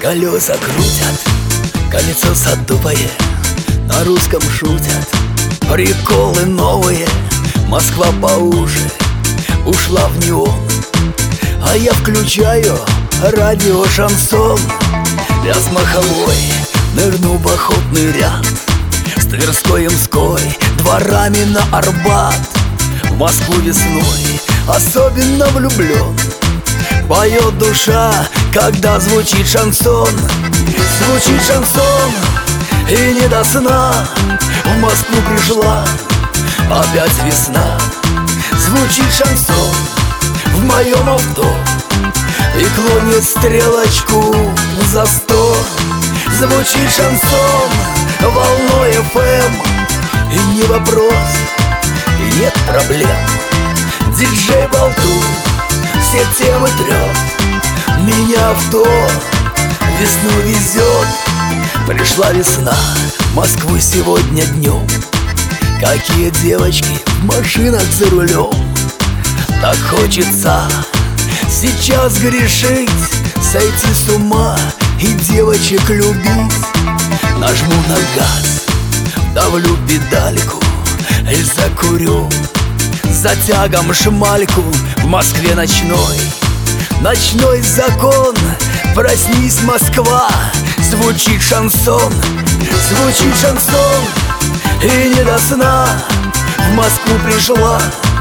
Колеса крутят, колесо садовое, на русском шутят. Приколы новые, Москва по уши ушла в неон. А я включаю радио шансон. Я с Маховой нырну в охотный ряд, с Тверской, Имской, дворами на Арбат. В Москву весной особенно влюблен. Поет душа, когда звучит шансон. Звучит шансон, и не до сна. В Москву пришла опять весна. Звучит шансон в моем авто и клонит стрелочку за 100. Звучит шансон волной FM, и не вопрос, и нет проблем. Диджей болтун все темы трет, меня в то весну везет. Пришла весна, Москву сегодня днем. Какие девочки в машинах за рулем. Так хочется сейчас грешить, сойти с ума и девочек любить. Нажму на газ, давлю педальку и закурю за тягом шмальку. В Москве ночной, ночной закон. Проснись, Москва, звучит шансон. Звучит шансон, и не до сна. В Москву пришла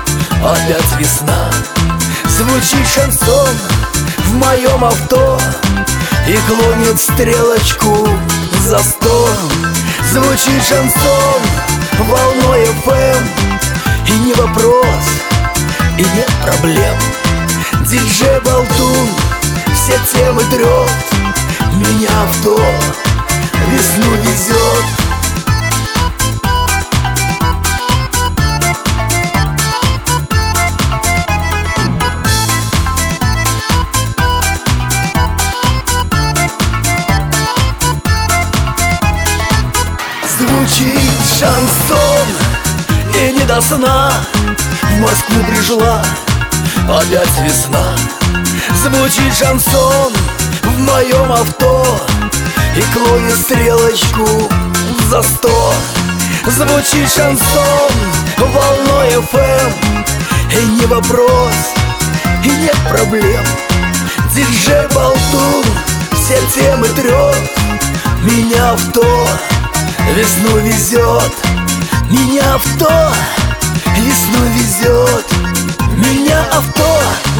опять весна. Звучит шансон в моем авто и клонит стрелочку за 100. Звучит шансон волной FM, и не вопрос, и нет проблем. Диджей болтун все темы трет, меня в то весну везет. Звучит шансон, и не до сна. В Москву пришла опять весна. Звучит шансон в моем авто и клонит стрелочку за 100. Звучит шансон волной FM, и не вопрос, и нет проблем. Диджей болтун все темы трет, меня в то весну везет. Меня в то весну везет. Меня авто